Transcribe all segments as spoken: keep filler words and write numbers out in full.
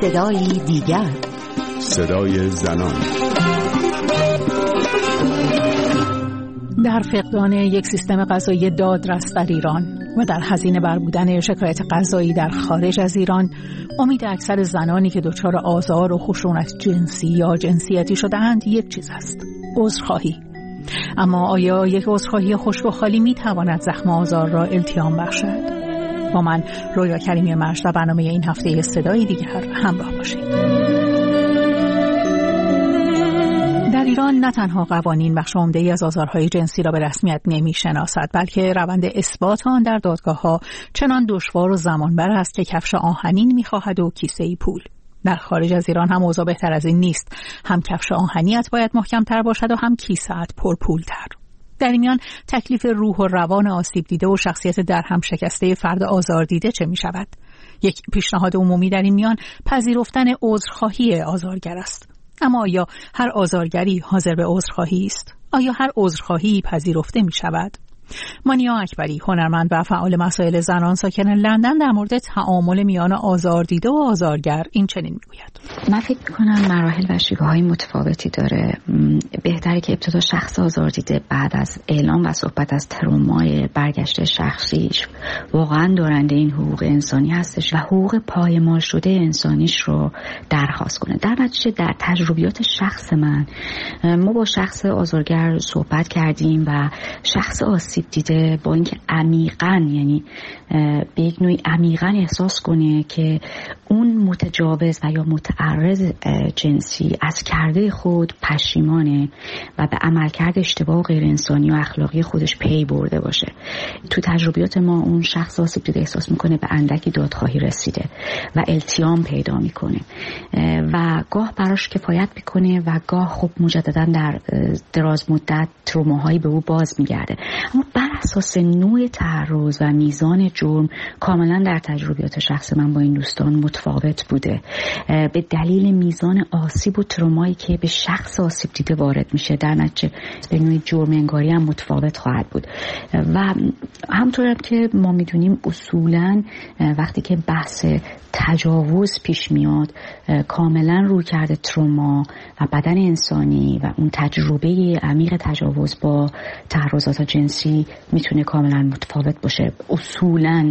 صدایی دیگر، صدای زنان. در فقدان یک سیستم قضایی دادرس در ایران و در هزینه بر بودن شکایت قضایی در خارج از ایران، امید اکثر زنانی که دچار آزار و خشونت جنسی یا جنسیتی شده‌اند یک چیز است: عذرخواهی. اما آیا یک عذرخواهی خشک و خالی می‌تواند زخم آزار را التیام بخشد؟ با من رویا کریمی مجد و برنامه این هفته صدای دیگر همراه باشید. در ایران نه تنها قوانین بخش عمده‌ای از آزارهای جنسی را به رسمیت نمی‌شناسد، بلکه روند اثبات آن در دادگاه‌ها چنان دشوار و زمانبر است که کفش آهنین می‌خواهد و کیسه‌ای پول. در خارج از ایران هم اوضاع بهتر از این نیست. هم کفش آهنیت باید محکم‌تر باشد و هم کیسه‌ات پرپول‌تر. در این میان تکلیف روح و روان آسیب دیده و شخصیت در هم شکسته فرد آزار دیده چه می شود؟ یک پیشنهاد عمومی در این میان پذیرفتن عذرخواهی آزارگر است. اما آیا هر آزارگری حاضر به عذرخواهی است؟ آیا هر عذرخواهی پذیرفته می شود؟ مانیا اکبری، هنرمند و فعال مسائل زنان ساکن لندن، در مورد تعامل میان آزاردیده و آزارگر این چنین میگوید: من فکر می‌کنم مراحل و شیوه‌های متفاوتی داره. بهتره که ابتدا شخص آزاردیده بعد از اعلام و صحبت از ترومای برگشت شخصیش واقعا دارنده این حقوق انسانی هستش و حقوق پایمال شده انسانیش رو درخواست کنه. در نتیجه در تجربیات شخص من، ما با شخص آزارگر صحبت کردیم و شخص آسیب دیده با اینکه عمیقاً، یعنی به یک نوعی عمیقاً احساس کنه که اون متجاوز و یا متعرض جنسی از کرده خود پشیمانه و به عملکرد اشتباه و غیر انسانی و اخلاقی خودش پی برده باشه. تو تجربیات ما اون شخص آسیب دیده احساس میکنه به اندکی دادخواهی رسیده و التیام پیدا میکنه و گاه براش کفایت میکنه و گاه خب مجددا در دراز مدت تروماهایی به او باز میگرده. اما بر اساس نوع تعرض و میزان جرم کاملا در تجربیات شخص من با این دوستان متفاوت بوده، به دلیل میزان آسیب و ترومایی که به شخص آسیب دیده وارد میشه. در نتیجه به نوع جرم انگاری هم متفاوت خواهد بود و همطور که ما میدونیم اصولا وقتی که بحث تجاوز پیش میاد، کاملا روی کرده تروما و بدن انسانی و اون تجربه عمیق تجاوز با تعرضات جنسی میتونه کاملا متفاوت باشه. اصولا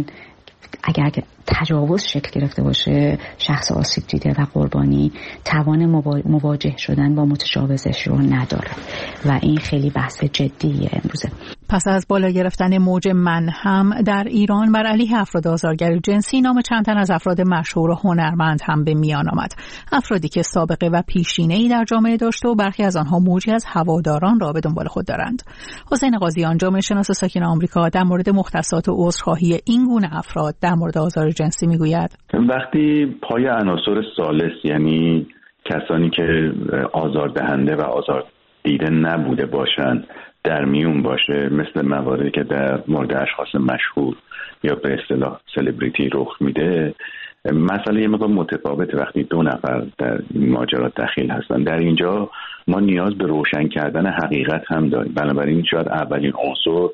اگر تجاوز شکل گرفته باشه، شخص آسیب دیده و قربانی توان مواجه شدن با متجاوزش رو نداره و این خیلی بحث جدیه امروزه. پس از بالا گرفتن موج من هم در ایران بر علیه افراد آزارگر جنسی، نام چند تن از افراد مشهور و هنرمند هم به میان آمد. افرادی که سابقه و پیشینه‌ای در جامعه داشته و برخی از آنها موجی از هواداران را به دنبال خود دارند. حسین قاضیان، جامعه شناس ساکن آمریکا، در مورد مختصات و عذرخواهی این گونه افراد در مورد آزار جنسی میگوید: وقتی پای عناصر ثالث، یعنی کسانی که آزاردهنده و آزار دیده نبوده باشند، در میون باشه، مثل مواردی که در مورد اشخاص مشهور یا به اصطلاح سلبریتی رخ میده، مسئله یه مقدار متفاوته وقتی دو نفر در این ماجرا دخیل هستن. در اینجا ما نیاز به روشن کردن حقیقت هم داریم. بنابراین شاید اولین عنصر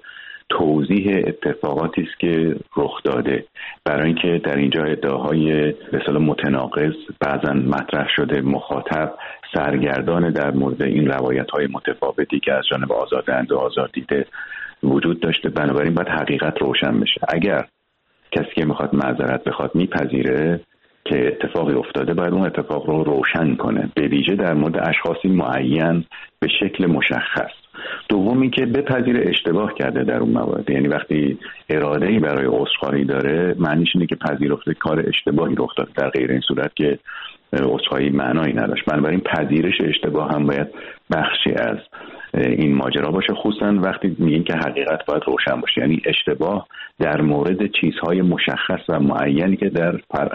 توضیح اتفاقاتی است که رخ داده، برای اینکه در اینجا ادعاهای به اصطلاح متناقض بعضا مطرح شده، مخاطب سرگردان در مورد این روایت‌های متفاوتی که از جانب آزاردهنده و آزاردیده وجود داشته. بنابراین باید حقیقت روشن بشه. اگر کسی که میخواد معذرت بخواد میپذیره که اتفاقی افتاده، باید اون اتفاق رو روشن کنه، به ویژه در مورد اشخاصی معین به شکل مشخص. دومی که بپذیره اشتباه کرده در اون موارد، یعنی وقتی اراده‌ای برای عذرخواهی داره، معنیش اینه که پذیرفته کار اشتباهی رخ داده، در غیر این صورت که عذرخواهی معنایی نداشت. بنابراین پذیرش اشتباه هم باید بخشی از این ماجرا باشه، خصوصا وقتی میگیم که حقیقت باید روشن باشه، یعنی اشتباه در مورد چیزهای مشخص و معینی که در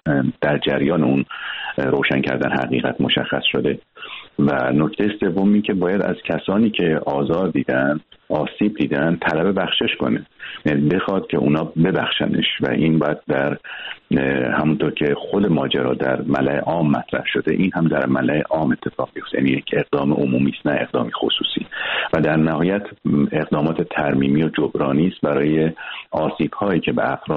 در جریان اون روشن کردن حقیقت مشخص شده. و نکته سومی که باید از کسانی که آزار دیدن، آسیب دیدن، طلب بخشش کنه، یعنی بخواد که اونا ببخشنش و این باید در همونطور که خود ماجرا در ملأ عام مطرح شده، این هم در ملأ عام اتفاق بیفته، یعنی یک اقدام عمومی است نه اقدامی خصوصی. و در نهایت اقدامات ترمیمی و جبرانی است برای آسیب هایی که به افراد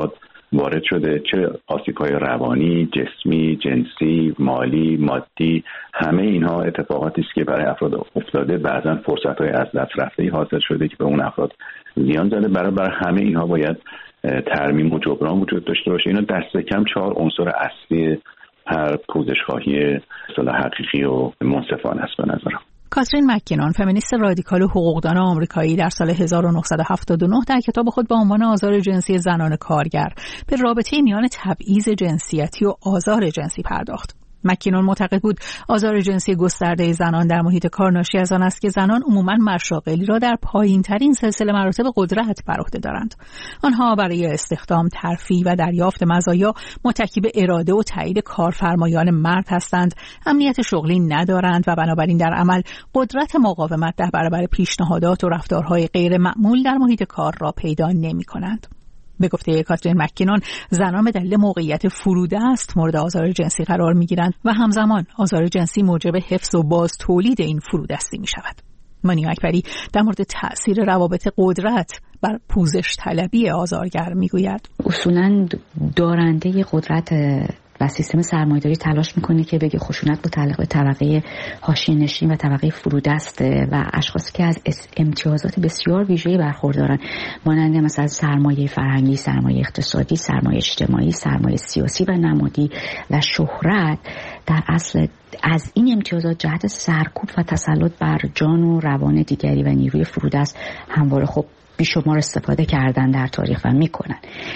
وارد شده، چه آسیب‌های روانی، جسمی، جنسی، مالی، مادی، همه اینها اتفاقاتی است که برای افراد افتاده. بعضا فرصت‌های از دست رفته‌ای حاصل شده که به اون افراد زیان زده. برای برای همه اینها باید ترمیم و جبران وجود داشته باشه. اینا دست کم چهار عنصر اصلی هر پوزش‌خواهی اصطلاح حقیقی و منصفانه است به نظرم. کاترین مکینون، فمینیست رادیکال و حقوقدان آمریکایی، در سال هزار و نهصد و هفتاد و نه در کتاب خود با عنوان آزار جنسی زنان کارگر به رابطه میان تبعیض جنسیتی و آزار جنسی پرداخت. مکینون معتقد بود آزار جنسی گسترده زنان در محیط کار ناشی از آن است که زنان عموماً مشاغلی را در پایین‌ترین سلسله مراتب قدرت بر عهده دارند. آنها برای استخدام، ترفیع و دریافت مزایا متکی به اراده و تایید کارفرمایان مرد هستند، امنیت شغلی ندارند و بنابراین در عمل قدرت مقاومت در برابر پیشنهادات و رفتارهای غیر معمول در محیط کار را پیدا نمی‌کنند. به گفته کاترین مکینون، زنان به دلیل موقعیت فرودست مورد آزار جنسی قرار می‌گیرند و همزمان آزار جنسی موجب حفظ و باز تولید این فرودستی می‌شود. مانیا اکبری در مورد تأثیر روابط قدرت بر پوزش طلبی آزارگر می‌گوید. اصولاً دارنده قدرت و سیستم سرمایه‌داری تلاش میکنه که بگه خشونت متعلق به طبقه حاشیه‌نشین و طبقه فرودسته و اشخاصی که از امتیازات بسیار ویژه‌ای برخوردارن، مانند مثلا سرمایه فرهنگی، سرمایه اقتصادی، سرمایه اجتماعی، سرمایه سیاسی و نمادی و شهرت، در اصل از این امتیازات جهت سرکوب و تسلط بر جان و روان دیگری و نیروی فرودست همواره خب بیشمار استفاده کردن در تاریخ و میکنن.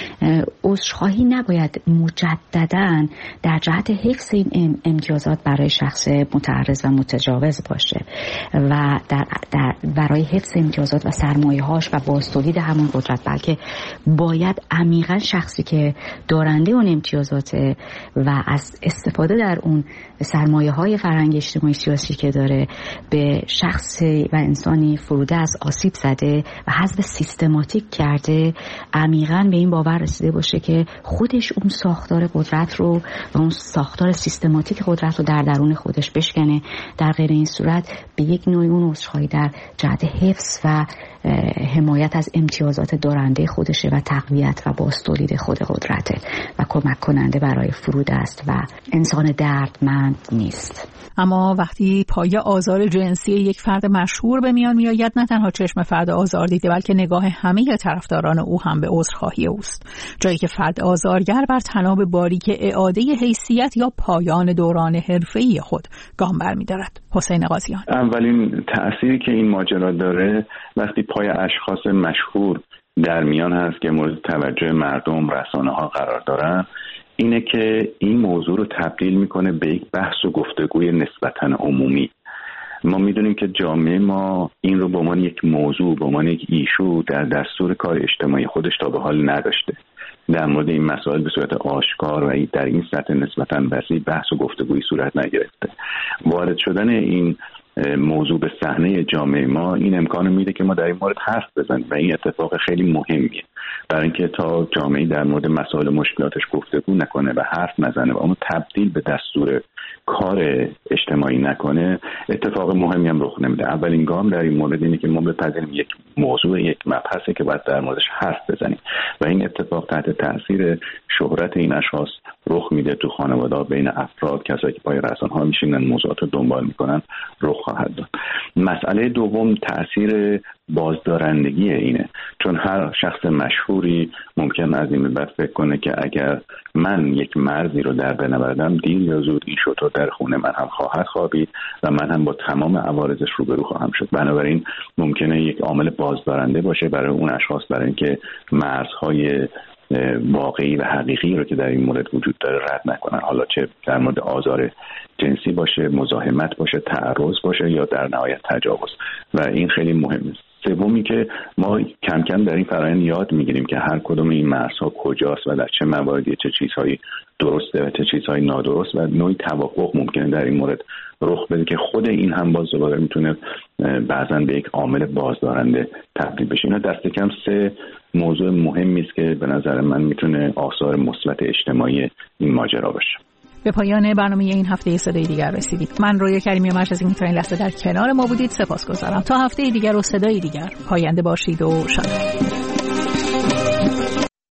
عذرخواهی نباید مجدداً در جهت حفظ این امتیازات برای شخص متعرض و متجاوز باشه و در, در برای حفظ امتیازات و سرمایه‌هاش و بازتولید همون قدرت، بلکه باید عمیقاً شخصی که دارنده اون امتیازات و از استفاده در اون سرمایه‌های فرهنگی، اجتماعی، سیاسی که داره به شخص و انسانی فرودست آسیب زده و حذف سیستماتیک کرده، عمیقاً به این باور رسیده باشه که خودش اون ساختار قدرت رو و اون ساختار سیستماتیک قدرت رو در درون خودش بشکنه. در غیر این صورت به یک نوع اون عذرخواهی در جهت حفظ و حمایت از امتیازات دارنده خودشه و تقویت و بازتولید خود قدرته و کمک کننده برای فرودست و انسان دردمند نیست. اما وقتی پایه آزار جنسی یک فرد مشهور به میان میآید، نه تنها چشم فرد آزار دیده بلکه نگاه همه طرفداران او هم به عذرخواهی اوست، جایی که فرد آزارگر بر طناب باریک اعاده حیثیت یا پایان دوران حرفه‌ای خود گام برمی‌دارد. حسین قاضیان: اولین تأثیری که این ماجرا داره وقتی پای اشخاص مشهور در میان هست که مورد توجه مردم، رسانه‌ها قرار دارن، اینه که این موضوع رو تبدیل میکنه به یک بحث و گفتگوی نسبتاً عمومی. ما میدونیم که جامعه ما این رو به عنوان یک موضوع، به عنوان یک ایشو در دستور کار اجتماعی خودش تا به حال نداشته. در مورد این مسائل به صورت آشکار و در این سطح نسبتاً وسیع بحث و گفتگوی صورت نگرفته. وارد شدن این موضوع به صحنه جامعه ما این امکان میده که ما در این مورد حرف بزنیم و این اتفاق خیلی مهمیه، برای اینکه تا جامعه در مورد مسائل مشکلاتش گفتگو نکنه و حرف نزنه و اون تبدیل به دستور کار اجتماعی نکنه، اتفاق مهمی هم رخ نمیده. اولین گام در این مورد اینه که ما بپذیریم یک موضوع، یک مبحثی که باید در موردش حرف بزنیم و این اتفاق تحت تاثیر شهرت این اشخاص رخ میده تو خانواده‌ها، بین افراد، کسایی که پای رسانه‌ها میشینن موضوعات رو دنبال میکنن رخ خواهد داد. مسئله دوم تاثیر بازدارندگی اینه، چون هر شخص مشهوری ممکن از این به بعد فکر کنه که اگر من یک مرزی رو در بر نبردم، دیر یا زود این شطور در خونه من هم خواهد خوابید و من هم با تمام عوارضش روبرو خواهم شد. بنابراین ممکنه یک عامل بازدارنده باشه برای اون اشخاص، برای اینکه مرزهای واقعی و حقیقی رو که در این مورد وجود داره رد نکنن، حالا چه در مورد آزار جنسی باشه، مزاحمت باشه، تعرض باشه یا در نهایت تجاوز، و این خیلی مهمه. سومی که ما کم کم در این فرآیند یاد میگیریم که هر کدوم این مرزها کجاست و در چه مواردی چه چیزهایی درسته و چه چیزهایی نادرست و نوعی توافق ممکنه در این مورد رخ بده که خود این هم باز دوباره میتونه بعضا به یک عامل بازدارنده تبدیل بشه. اینا دست کم سه موضوع مهمی است که به نظر من میتونه آثار مثبت اجتماعی این ماجرا باشه. به پایان برنامه این هفته صدای دیگر رسیدید. من رویا کریمی و مرکز این تا این لحظه در کنار ما بودید سپاسگزارم. تا هفته دیگر و صدای دیگر پاینده باشید و شاد.